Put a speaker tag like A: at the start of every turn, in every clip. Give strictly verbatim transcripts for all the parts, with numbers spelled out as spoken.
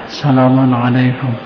A: سلام علیکم.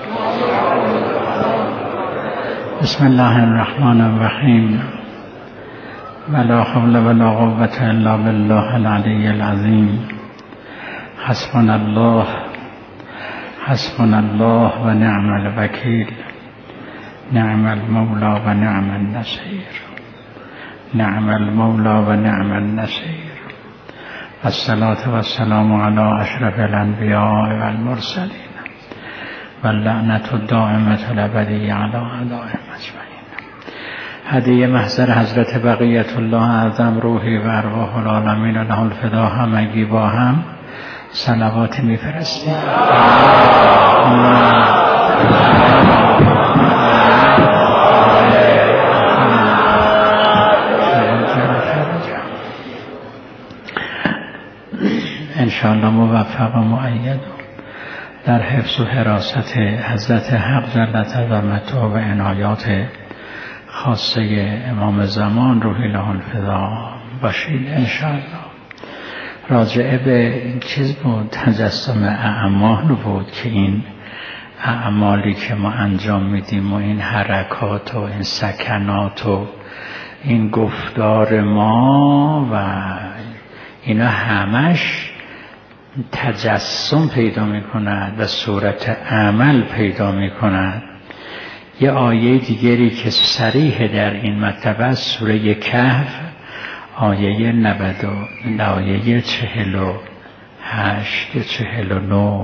A: بسم الله الرحمن الرحیم. ولا حول ولا قوة الا بالله العلی العظیم. حسبنا الله حسبنا الله و نعم الوکیل. نعم المولا و نعم النصیر. نعم المولا و نعم النصیر. الصلاة والسلام على اشرف الانبیاء والمرسلین و اللعنة الدائمة الابدیة على اعدائهم اجمعین. هدیه محضر حضرت بقیت الله اعظم روحی و ارواح العالمین و له الفدا همگی با هم صلوات میفرستیم. انشاءالله موفق و مؤید در حفظ و حراست حضرت حق جل عظمته و عنایات خاصه امام زمان روحی له الفدا باشید انشاءالله. راجعه به این چیز بود، تجسم اعمال بود که این اعمالی که ما انجام میدیم و این حرکات و این سکنات و این گفتار ما و اینا همش تجسم پیدا می کند و صورت عمل پیدا می کند. یه آیه دیگری که صریح در این مطلب است سوره کهف آیه نود و آیه چهل و هشت چهل و نه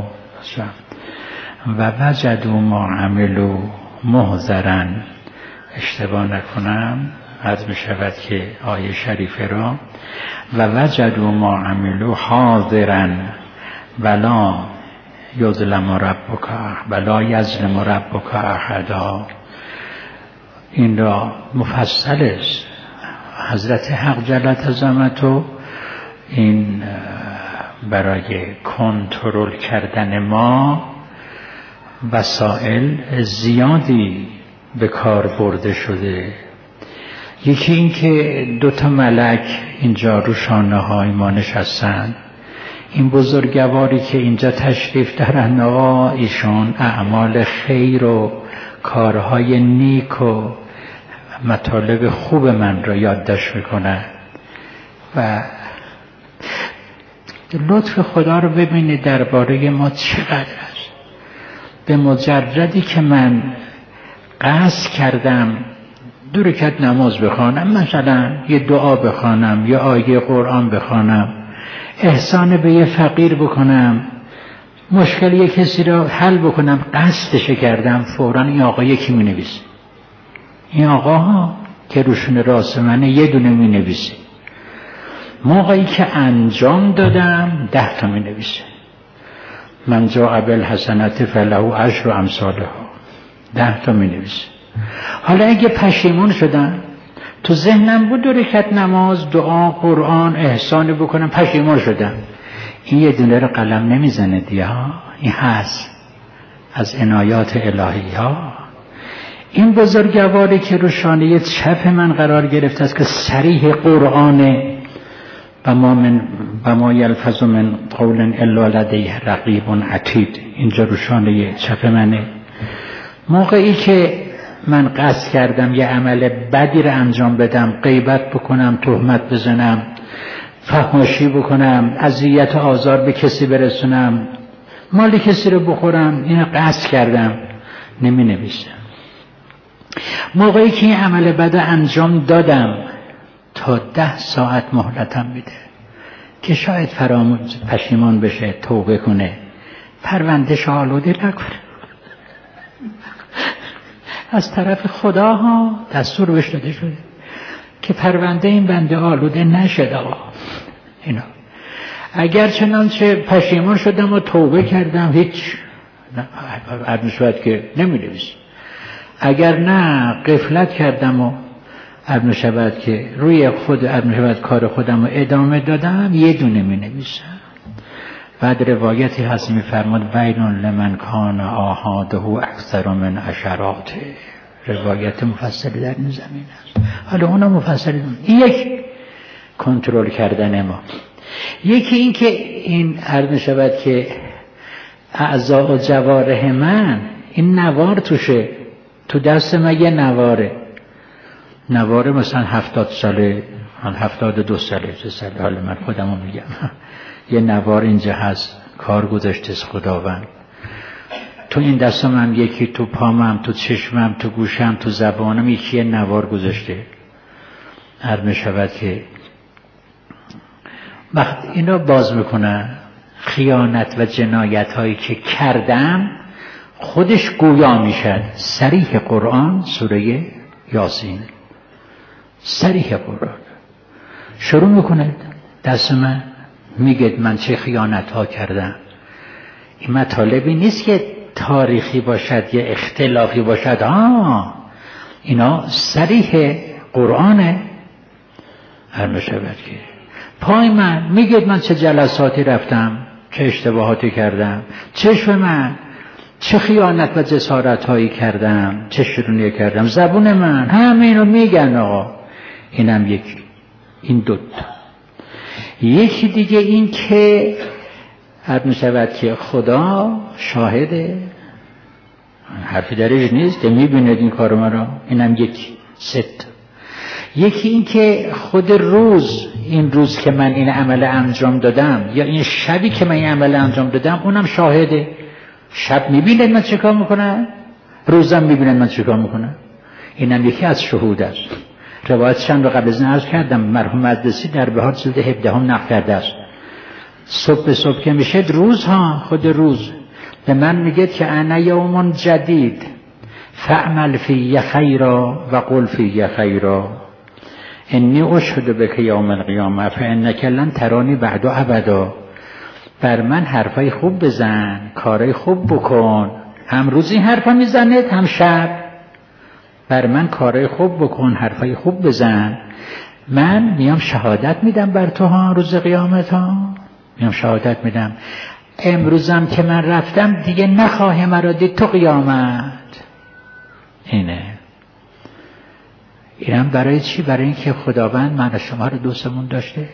A: و وجدوا ما عملوا محضرا، اشتباه نکنم عرض می شود که آیه شریفه را و وجدوا ما عملوا حاضرا ولا یظلم ربک ولا یظلم ربک احدا. این را مفصل است. حضرت حق جل عظمته این برای کنترل کردن ما وسایل زیادی به کار برده شده. یکی این که دو تا ملک اینجا رو شانه های ما نشستن. این بزرگواری که اینجا تشریف دارن آقا ایشون اعمال خیر و کارهای نیک و مطالب خوب من را یادداشت میکنن و لطف خدا رو ببینید درباره ما چقدر است. به مجردی که من قصد کردم دو رکعت نماز بخوانم، مثلا یه دعا بخوانم یا آیه قرآن بخوانم، احسان به یه فقیر بکنم، مشکل یه کسی را حل بکنم، قصدش کردم، فوراً این آقا یکی می نویسه. این آقا ها که روشون راست منه یه دونه می نویسه. موقعی که انجام دادم ده تا می نویسه. من جاء بالحسنة فله عشر امثالها، ده تا می نویسه. حالا اگه پشیمون شدم، تو ذهنم بود دو رکعت نماز دعا قرآن احسان بکنم، پشیمون شدم، این یه دونه رو قلم نمیزنه دیگه. این هست از عنایات الهی ها. این بزرگواری که رو شانه چپ من قرار گرفته است که صریح قرآنه و ما من و ما یلفظ من قول الا لدیه رقیب عتید، اینجا رو شانه چپ منه. موقعی که من قصد کردم یه عمل بدی رو انجام بدم، غیبت بکنم، تهمت بزنم، فحاشی بکنم، اذیت و آزار به کسی برسونم، مال کسی رو بخورم، اینو قصد کردم، نمی نویسم. موقعی که این عمل بد انجام دادم تا ده ساعت مهلتم میده که شاید فراموش پشیمان بشه، توبه کنه، پروندهش آلوده نکنه. از طرف خدا ها دستور بهش داده شده که پرونده این بنده آلوده نشد. آقا اینا اگر چنانچه پشیمان شدم و توبه کردم هیچ عرض شد که نمی نویسم. اگر نه غفلت کردم و عرض شد که روی خود عرض شد کار خودم رو ادامه دادم، یه دونه می نویسم. بعد روایتی هست می‌فرماد ویل لمن کان آحاده اکثر من عشراته. روایت مفصلی در این زمین است. حالا اونا مفصلی این یک کنترل کردن ما. یکی این که این عرض شود که اعضاء و جوارح من این نوار توشه، تو دست من یه نواره، نواره مثلا هفتاد ساله، هفتاد و دو ساله، چه ساله، حالا من خودمو میگم یه نوار اینجا هست، کار گذاشته از خداوند. تو این دست من یکی، تو پامم، تو چشمم، تو گوشم، تو زبانم یکی نوار گذاشته. عرض می شود که وقت اینا باز میکنه خیانت و جنایت هایی که کردم خودش گویا میشد. صریح قرآن سوره یاسین، صریح قرآن شروع میکنه دست من میگه من چه خیانت ها کردم. این مطالبی نیست که تاریخی باشد یا اختلافی باشد، آه اینا صریح قرآنه. هر میشود که پای من میگه من چه جلساتی رفتم، چه اشتباهاتی کردم، چشم من چه خیانت و جسارت هایی کردم، چه شرونی کردم، زبون من همه اینو میگن. آقا اینم یکی، این دوتا. یکی دیگه این که هر میشود که خدا شاهده، حرفی درش نیست که میبیند این کار مرا. اینم یکی، ست. یکی این که خود روز، این روز که من این عمل انجام دادم یا این شبی که من این عمل انجام دادم اونم شاهده. شب میبیند من چه کار میکنم، روزم میبیند من چه کار میکنم. اینم یکی از شهود است. روایت چند رو قبل از این عرض کردم، مرحوم مجلسی در بهار جلد هفده هم نقل کرده است. صبح به صبح که میشه روز ها، خود روز به من میگه که انا یوم جدید فعمل فی خیرا و قل فی خیرا انی اشهد بک یوم القیامه فانک لن ترانی بعد ابدا. بر من حرفای خوب بزن، کارای خوب بکن. هم روز این حرفا میزنه هم شب. بر من کارای خوب بکن، حرفای خوب بزن، من میام شهادت میدم بر تو ها روز قیامت ها. میام شهادت میدم امروزم که من رفتم دیگه نخواهی مرا دید تو قیامت. اینه. اینم برای چی؟ برای اینکه خداوند من و شما رو دوستمون داشته،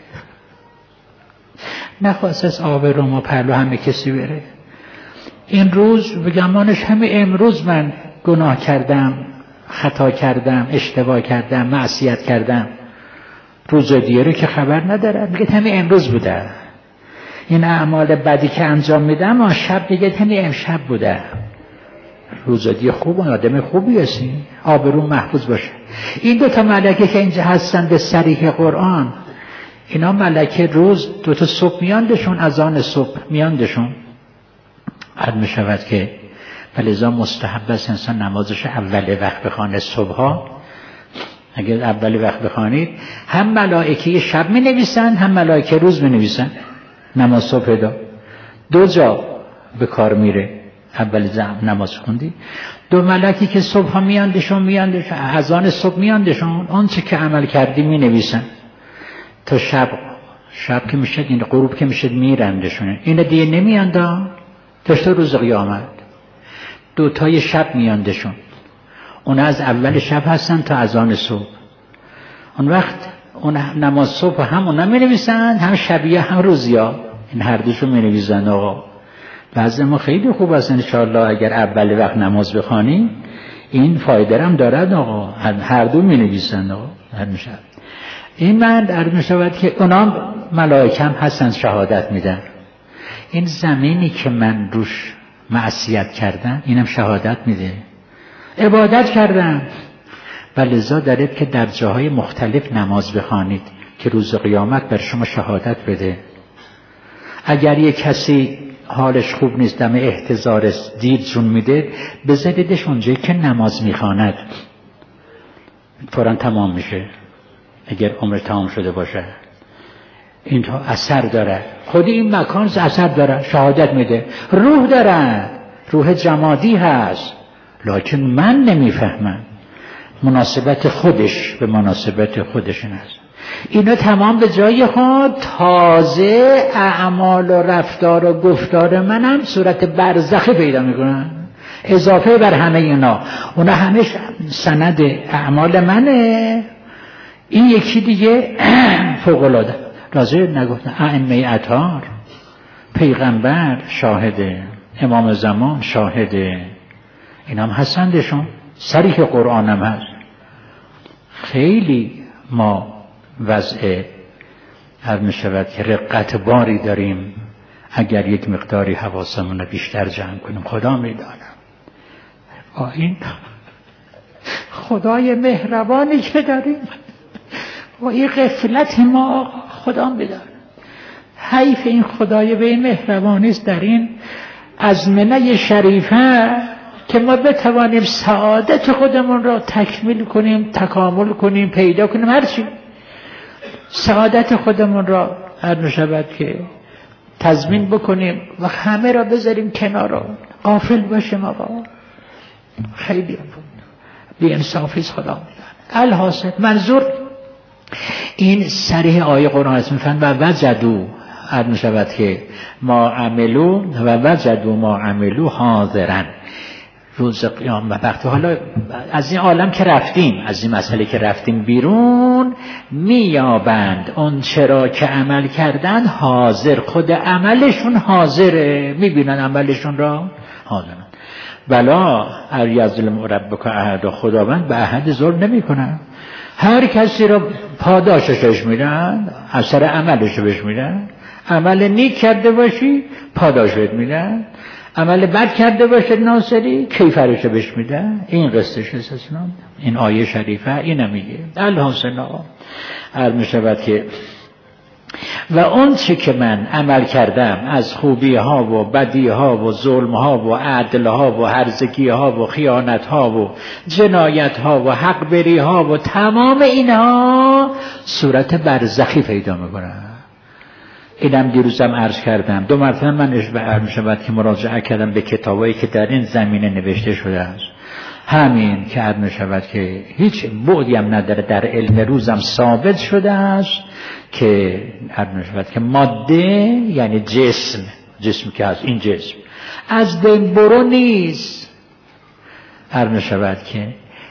A: نخواست از آب روم و پهلو همه کسی بره. این روز بگمانش همه امروز من گناه کردم، خطا کردم، اشتباه کردم، معصیت کردم. روز دیگه که خبر ندارم، میگه همه امروز بوده. این اعمال بدی که انجام میدم ما شب دیگه همه امشب بوده. روز دیگه خوب، آدم خوبی هستی، آبرو محفوظ باشه. این دو تا ملکه که اینجا هستن به صریح قرآن، اینا ملکه روز دو تا صبح میاندشون، اذان صبح میاندشون. عرض می شود که فلذا مستحب است انسان نمازش اول وقت بخوانه. صبح ها اگر اول وقت بخوانید، هم ملائکه شب می نویسن هم ملائکه روز می نویسن. نماز صبح دا دو جا به کار میره. اول زم نماز خوندی، دو ملکی که صبح ها میاندشون میاندشون اذان صبح میاندشون، آنچه که عمل کردی می نویسن تا شب. شب که میشد، این غروب که میشد میرندشونه. این دیگه نمیاندا تا روز قیامت. دو تای شب میاندشون، اون از اول شب هستن تا اذان صبح. اون وقت اون نماز صبح هم اونا می نویسن، هم شبیه هم روزیا. این هر دوشو می نویسن. آقا بعضی ما خیلی خوب است انشاءالله اگر اول وقت نماز بخوانی، این فایده هم دارد. آقا هر دو می نویسن. آقا هر میشه این من در می شود که اونا ملائکه هم هستن شهادت میدن. این زمینی که من روش معصیت کردم اینم شهادت میده. عبادت کردم، ولذا دارید که در جاهای مختلف نماز بخوانید که روز قیامت بر شما شهادت بده. اگر یک کسی حالش خوب نیست، دم احتضار دیر جون میده، بذاریدش اونجایی که نماز میخواند، فوراً تمام میشه. اگر عمر تمام شده باشه این اثر داره. خود این مکان اثر داره، شهادت میده. روح داره، روح جمادی هست، لکن من نمیفهمم. مناسبت خودش به مناسبت خودش هست. اینا تمام به جای خود. تازه اعمال و رفتار و گفتار منم صورت برزخی پیدا میکنن، اضافه بر همه اینا. اونا همه سند اعمال منه. این یکی دیگه فوق العاده راضی نگفتن. ائمه اطهار، پیغمبر شاهده، امام زمان شاهده، این هم هستندشون، صریح قرآن هم هست. خیلی ما وضع هر می شود که رقت باری داریم اگر یک مقداری حواسمون رو بیشتر جمع کنیم. خدا می دانم با این خدای مهربانی که داریم با این غفلت ما، خدا می دانم حیف این خدای به این مهربانی است در این ازمنه شریفه که ما بتوانیم سعادت خودمون را تکمیل کنیم، تکامل کنیم، پیدا کنیم، هرچی سعادت خودمون را هر نشود که تضمین بکنیم و همه را بذاریم کنار، غافل باشیم. آقا خیلی بی انصافی خدا میدن. الحاصل منظور این صریح آیه قرآن است. میفهمن و وجدوا، هر نشود که ما عملو و وجدوا ما عملو حاضرن روز قیامت. وقتی حالا از این عالم که رفتیم، از این مسئله که رفتیم بیرون، میابند اون چرا که عمل کردن حاضر، خود عملشون حاضره، میبینن عملشون را حاضرن. بلا ار یظلم ربک احد، خداوند به احد ظلم نمی کنن، هر کسی را پاداشش بهش میدن، اثر عملش بهش میدن. عمل نیک کرده باشی پاداش بهت میدن، عمل بد کرده باشه ناصری کیفرش بهش میدن. این قصهش اسلام، این آیه شریفه اینو میگه. الحاصل هر میشود که و اون چه که من عمل کردم از خوبی ها و بدی ها و ظلم ها و عدل ها و هرزگی ها و خیانت ها و جنایت ها و حق بری ها و تمام اینها صورت برزخی پیدا میکنه. اینم دیروزم عرض کردم، دو مرتبه من عرض میشود که مراجعه کردم به کتابایی که در این زمینه نوشته شده است. همین که عرض میشود که هیچ بعدی هم نداره، در علم روزم ثابت شده است که عرض میشود که ماده یعنی جسم، جسم که هست، این جسم از بین برو نیست. عرض میشود که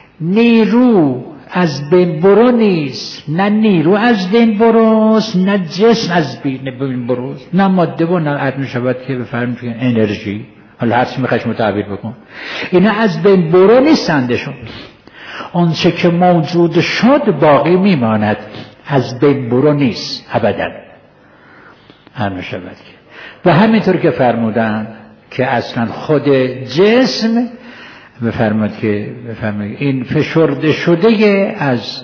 A: نیرو از بین برو نیست، نه نیرو از بین بروست، نه جسم از بین بروست، نه ماده و نه عرض میشود که بفرمایید که انرژی، حالا هر چی میخواید تعبیر بکن، اینا از بین برو نیستندشون. اون چه که موجود شد باقی میماند، از بین برو نیست ابدا. عرض میشود که و همینطور که فرمودن که اصلا خود جسم بفرمایید که بفرمایید این فشرده شده از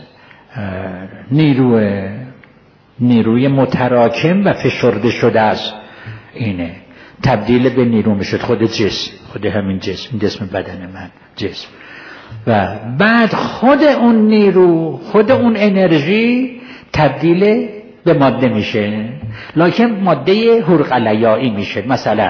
A: نیروی نیروی متراکم و فشرده شده است، اینه تبدیل به نیرو میشد خود جسم، خود همین جسم، جسم بدن من جسم، و بعد خود اون نیرو، خود اون انرژی تبدیل به ماده میشه، لکن ماده هرقلیایی میشه، مثلا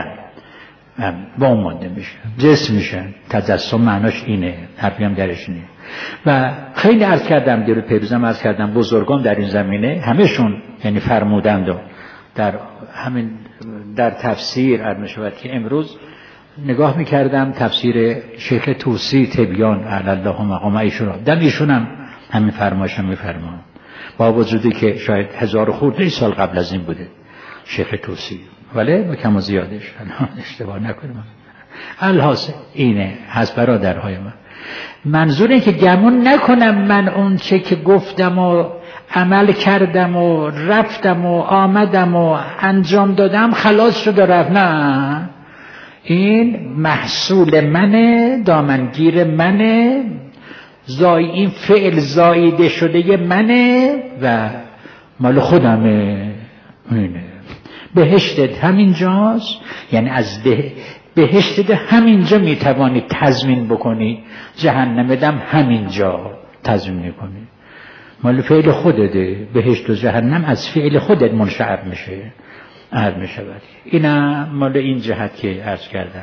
A: با اون ماده میشه، جسم میشه. تجسم معناش اینه، حرفی هم درش اینه. و خیلی عرض کردم، دیرو پیروزم عرض کردم، بزرگان در این زمینه همشون یعنی فرمودند و در همین در تفسیر عرض میشود که امروز نگاه میکردم تفسیر شیخ توسی تبیان علی الله مقام ایشون، در ایشون هم همین فرمایش میفرمان، با وجودی که شاید هزار خورده سال قبل از این بوده شیخ توسی، ولی با کم و زیادش اشتباه نکنم. الحاصل اینه هست برادرهای من، منظور اینه که گمون نکنم من اون چه که گفتم و عمل کردم و رفتم و آمدم و انجام دادم خلاص شد و رفت، نه، این محصول منه، دامنگیر منه، زای این فعل زاییده شده منه و مال خودمه. اینه بهشتت همینجاست، یعنی از به بهشتت همینجا میتوانی تضمین بکنی، جهنمتم همینجا تضمین میکنی، مال فعل خودته. بهشت و جهنم از فعل خودت منشعب میشه، عرض میشود. اینا مال این جهت که عرض کردم.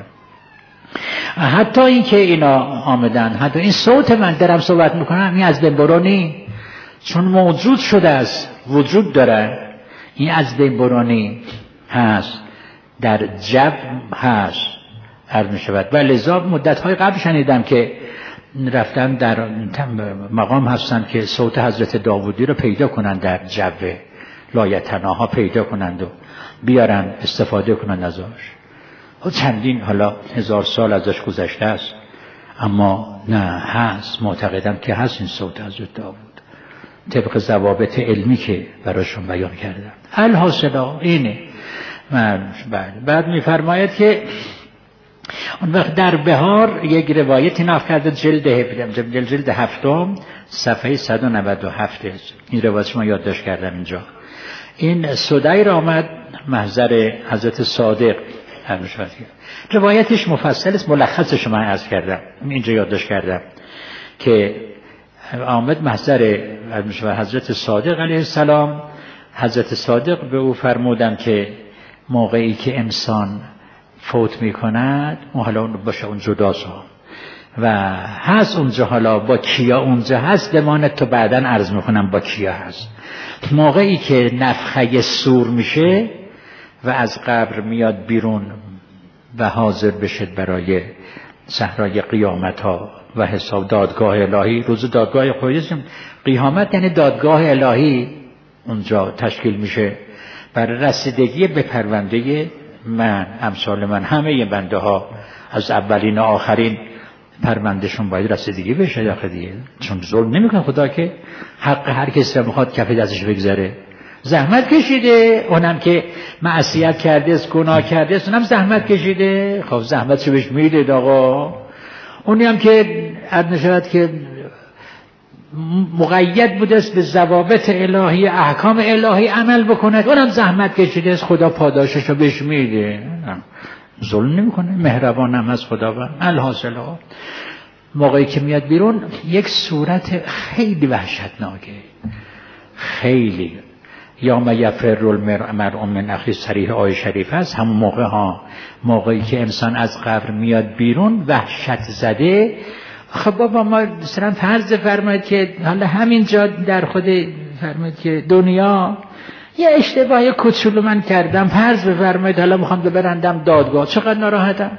A: حتی این که اینا آمدن، حتی این صوت من درم صحبت میکنم، این از بین برونی، چون موجود شده است، وجود داره، این از بین برونی هست، در جو هست، عرض میشود. و لذا مدت‌های قبل شنیدم که رفتن در مقام هستن که صوت حضرت داودی رو پیدا کنن در جو لایتناها پیدا کنند و بیارن استفاده کنند ازش. چندین حالا هزار سال ازش گذشته است، اما نه هست، معتقدم که هست این صوت حضرت داوود طبق ضوابط علمی که براشون بیان کردم. الحاصل اینه. بعد, بعد میفرماید که اون وقت در بهار یک روایتی نقل کرده، جلد جلد, جلد هفتم صفحه صد و نود و هفت. این روایت ما یادداشت کردم اینجا. این سدیر آمد محضر حضرت صادق، روایتش مفصل است، ملخصش من عرض کردم، اینجا یادداشت کردم که آمد محضر حضرت صادق علیه السلام. حضرت صادق به او فرمودند که موقعی که انسان فوت می کند اون حالا باشه اون جداست و هست اونجا، حالا با کیا اونجا هست دمانت تو بعداً عرض میکنم با کیا هست. موقعی که نفخه سور میشه و از قبر میاد بیرون و حاضر بشد برای صحرای قیامت ها و حساب دادگاه الهی، روز دادگاه خودش قیامت یعنی دادگاه الهی اونجا تشکیل میشه برای رسیدگی به پرونده من، امثال من، همه بنده ها از اولین و آخرین پروندهشون باید رسیدگی بشه داخل دیگه، چون ظلم نمیکنه خدا که حق هر کسی رو میخواد کف دستش بگذاره. زحمت کشیده، اونم که معصیت کرده است، گناه کرده است، اونم زحمت کشیده، خب زحمتشو بهش میده آقا. اونی هم که عد نشود که مقید بوده است به ضوابط الهی، احکام الهی عمل بکند، اونم زحمت کشیده است، خدا پاداششو بهش میده، ظلم نمیکنه، مهربان هم از خداوند. الحاصل موقعی که میاد بیرون یک صورت خیلی وحشتناکه، خیلی یا یفر المرء من اخی، صریح آیه شریف است. همون موقع ها موقعی که انسان از قبر میاد بیرون وحشت زده. خب بابا ما مثلا فرض فرمایید که حالا همینجا در خود فرمایید که دنیا یه اشتباه کوچولو من کردم، فرض بفرمایید حالا میخوام ببرندم دادگاه، چقدر ناراحتم.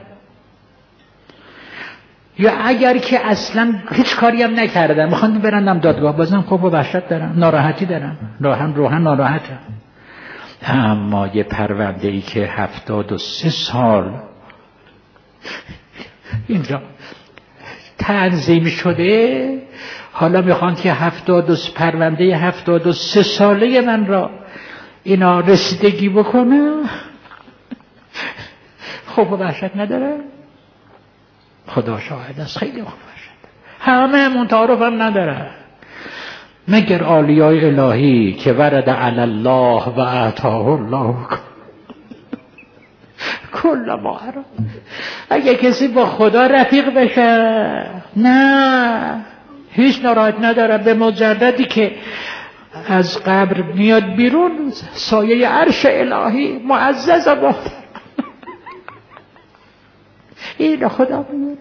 A: یا اگر که اصلا هیچ کاری هم نکردم میخوام ببرندم دادگاه، بازم خب وحشت دارم، ناراحتی دارم، روحم روحم ناراحتم. اما یه پرونده ای که هفتاد و سه سال اینجا تنظیم شده، حالا میخوان که هفتاد و پرونده هفتاد و سه ساله من را اینا رسیدگی بکنه، خب وحشت نداره؟ خدا شاهد است، خیلی خوب وحشت. همه منتعارف هم نداره مگر اولیای الهی که ورد علی الله و اعطاه الله کل ما اراد. اگه کسی با خدا رفیق بشه نه هیچ ناراحت نداره، به مجردی که از قبر میاد بیرون سایه عرش الهی معزز و محترم این خدا میاد.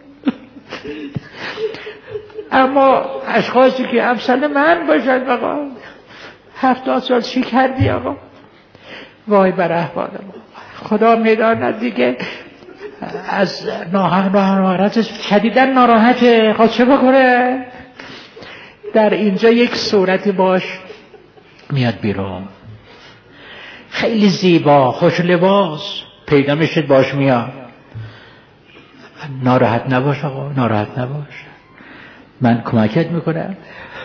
A: اما اشخاصی که امثال من باشد آقا هفتاد سال چی کردی آقا، وای بر احوال ما، خدا میداند دیگه از ناراحت شدیداً ناراحته، خب چه بکنه؟ در اینجا یک صورتی باش میاد بیرون خیلی زیبا خوش لباس پیدا میشد باش میاد. ناراحت نباش آقا، ناراحت نباش، من کمکت میکنم.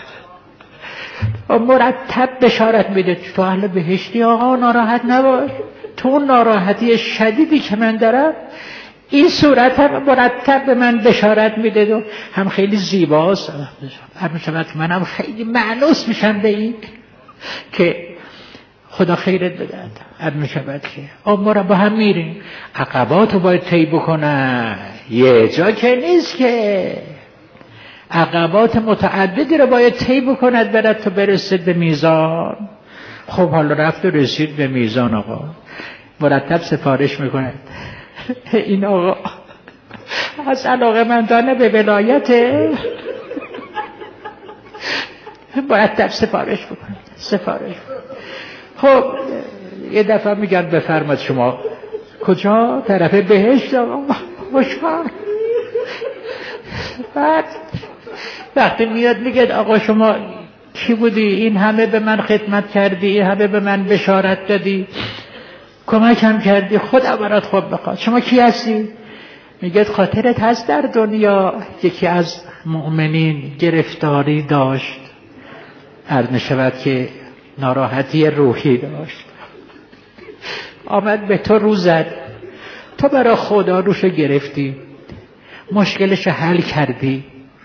A: مرتب بشارت میده تو اهل بهشتی آقا، ناراحت نباش. تو ناراحتی شدیدی که من دارم این صورت هم مرتب به من بشارت میده و هم خیلی زیباست. هر میشود که منم خیلی معنوس میشم به این که خدا خیرت بدهد. هر میشود که ما را با هم میریم، عقبات رو باید طی بکنن، یه جا که نیست که عقبات متعددی رو باید طی بکند برد تو برسید به میزان. خب حالا رفت و رسید به میزان آقا، مرتب سفارش میکنه این آقا از علاقه‌مندانه به ولایت مرتب سفارش بکنه سفارش. خب یه دفعه میگن بفرماد شما کجا؟ طرف بهشت آقا، خوشحال. بعد وقتی میاد میگه آقا شما کی بودی؟ این همه به من خدمت کردی، این همه به من بشارت دادی، کمکم کردی، خدا برات خوب بخواد. شما کی هستی؟ میگه خاطرت هست در دنیا یکی از مؤمنین گرفتاری داشت، عرض می‌شود که ناراحتی روحی داشت، آمد به تو رو زد، تو برای خدا روشو گرفتی، مشکلش حل کردی،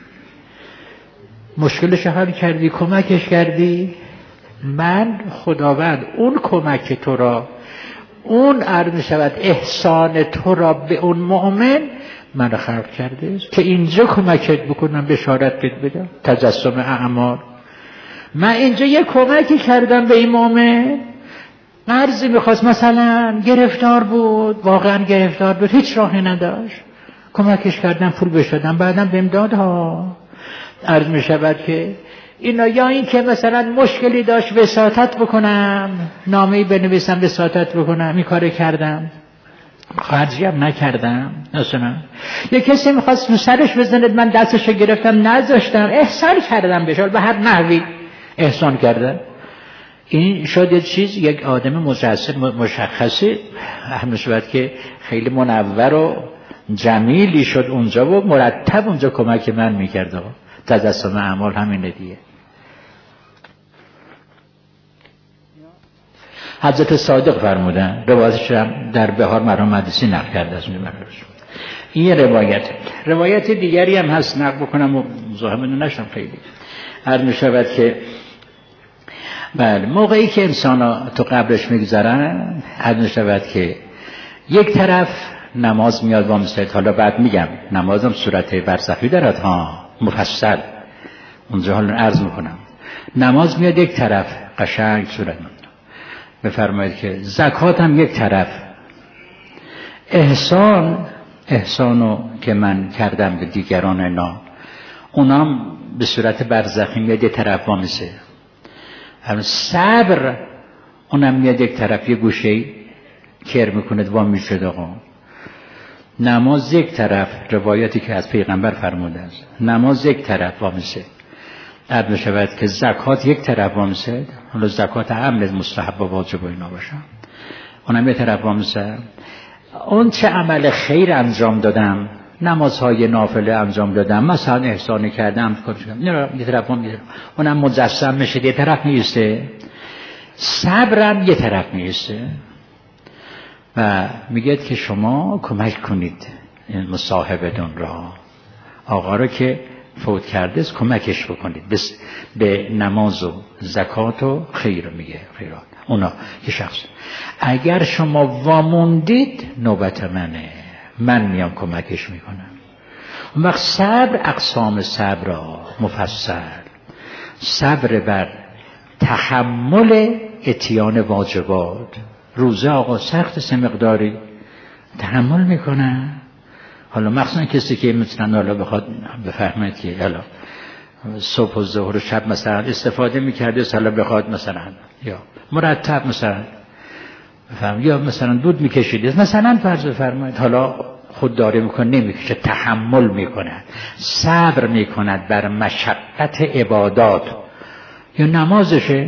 A: مشکلش حل کردی، کمکش کردی. من خداوند اون کمک تو را، اون عرض شود احسان تو را به اون مؤمن من خلق کرده که اینجا کمکت بکنم، بشارت بدم، تجسم اعمال. من اینجا یه کمکی کردم به این مؤمن، قرضی میخواست، مثلا گرفتار بود، واقعا گرفتار بود، هیچ راهی نداشت، کمکش کردم، پول بشدم، بعدم بهم داد ها. عرض میشود که اینا، یا این که مثلا مشکلی داشت وساطت بکنم، نامه‌ای بنویسم وساطت بکنم، این کارو کردم، خرجی هم نکردم. مثلا یه کسی میخواست رو سرش بزند، من دستشو گرفتم نذاشتم، احسان کردم بهش، به هر نحوی احسان کردم. این شد یه چیز، یک آدم مجسم مشخصی، همین شد که خیلی منور و جمیلی شد اونجا و مرتب اونجا کمک من میکرد. تجسم اعمال همینه دیگه. حضرت صادق فرمودن، روایتش هم در بهار مرحوم مدرسی نقل کرده است. این روایت روایت دیگری هم هست، نقل بکنم و مزاحم نشم خیلی. عرض می شود که بله، موقعی که انسان ها تو قبرش میگذارن، عرض می شود که یک طرف نماز میاد با مسجد. حالا بعد میگم نمازم صورت برزخی دارد ها، مفصل اونجا حالا عرض میکنم. نماز میاد یک طرف قشنگ صورت میاد. بفرمایید که زکات هم یک طرف، احسان احسانو که من کردم به دیگران اینا، اونام به صورت برزخی میاد یک طرف وامیسه. صبر اونم میاد یک طرف، یه گوشه کر میکنه وام میشه. آقا نماز یک طرف، روایتی که از پیغمبر فرموده است، نماز یک طرف وامیسه. عرض می‌شود که زکات یک طرف وامیسه. حالا زکات عمل مستحب و واجب و اینا باشه، اونم یک طرف وامیسه. اون چه عمل خیر انجام دادم، نمازهای نافله انجام دادم، مثلا احسان کردم، نه یه طرف وامیسه، اونم مجسم میشه، یه طرف میسته. صبرم یه طرف میسته. و میگه که شما کمک کنید این مصاحبتون را، آقا رو که فوت کرده است کمکش بکنید، بس به نماز و زکات و خیر میگه، خیرات اونا یه شخص. اگر شما واموندید نوبت منه، من میام کمکش میکنم. اون وقت صبر، اقسام صبر را مفصل، صبر بر تحمل اتیان واجبات. روزه آقا سخت سه مقداری تحمل میکنه. حالا مخصوصا کسی که مثلا حالا بخواد بفهمید که حالا صبح و ظهر و شب مثلا استفاده میکرده، حالا بخواد مثلا یا مرتب مثلا بفهم، یا مثلا دود میکشید مثلا فرض فرمایید، حالا خودداری میکنه، نمیکشه، تحمل میکنه، صبر میکنه بر مشقت عبادات. یا نمازشه،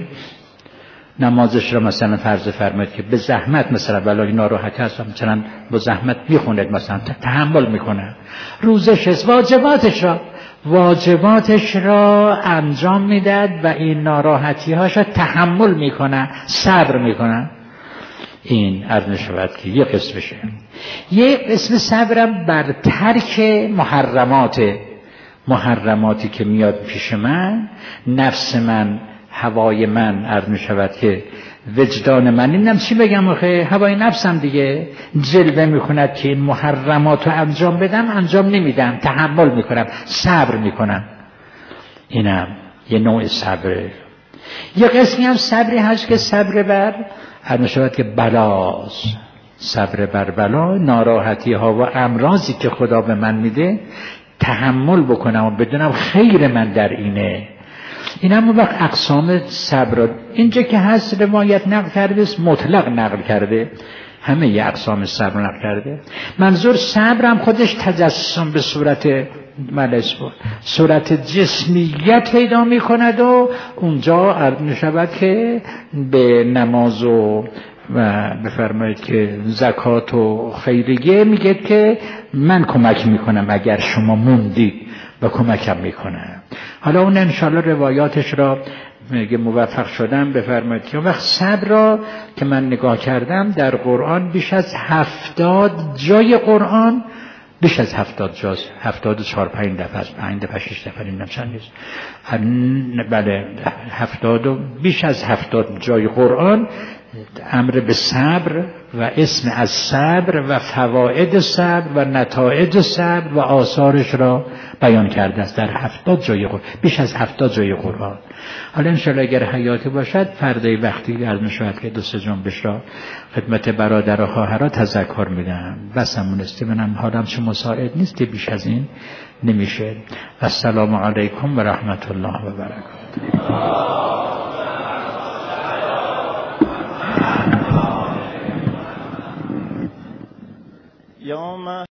A: نمازش را مثلا فرض فرمایید که به زحمت مثلا ولی ناراحت هست، مثلا با زحمت میخوند، مثلا تحمل میکنه. روزش واجباتش را واجباتش را انجام میداد و این ناراحتی هاش را تحمل میکنه، صبر میکنه. این عرض میشود که یه قسمشه. یه قسم صبرم بر ترک محرمات، محرماتی که میاد پیش من، نفس من، هوای من، عرض می شود که وجدان من، اینم چی بگم آخه، هوای نفسم دیگه جلوه می کند که این محرمات رو انجام بدم، انجام نمیدم، تحمل می کنم، صبر می کنم. اینم یه نوع صبره. یه قسمی هم صبری هست که صبر بر، عرض می شود که بلاست، صبر بر بلا، ناراحتی ها و امراضی که خدا به من میده تحمل بکنم و بدونم خیر من در اینه. این هم وقت اقسام صبر. اینجا که هست روایت نقل کرده است، مطلق نقل کرده، همه ی اقسام صبر نقل کرده. منظور صبرم خودش تجسم به صورت ملس بود، صورت جسمیت پیدا می کند و اونجا عرض می شود که به نماز و و بفرمایید که زکات و خیریه میگه که من کمک میکنم اگر شما موندید و کمکم میکنم. حالا اون انشالله روایاتش را میگه موفق شدم بفرمایید که وقت صبر را که من نگاه کردم در قرآن بیش از هفتاد جای قرآن بیش از هفتاد جاز هفتاد و چهار پنج دفعه است پنج دفعه شش دفعه این نمیشن نیست بله هفتاد و بیش از هفتاد جای قرآن امر به صبر و اسم از صبر و فواید صبر و نتایج صبر و آثارش را بیان کرده است در هفتاد جای قرآن بیش از هفتاد جای قرآن. حالا انشاءالله اگر حیاتی باشد فردای وقتی عرض می‌شود که دو سه جنبش را خدمت برادر و خواهرها تذکر میدم بسمون است منم حالم چه مساعد نیست که بیش از این نمیشه. السلام علیکم و رحمت الله و برکاته.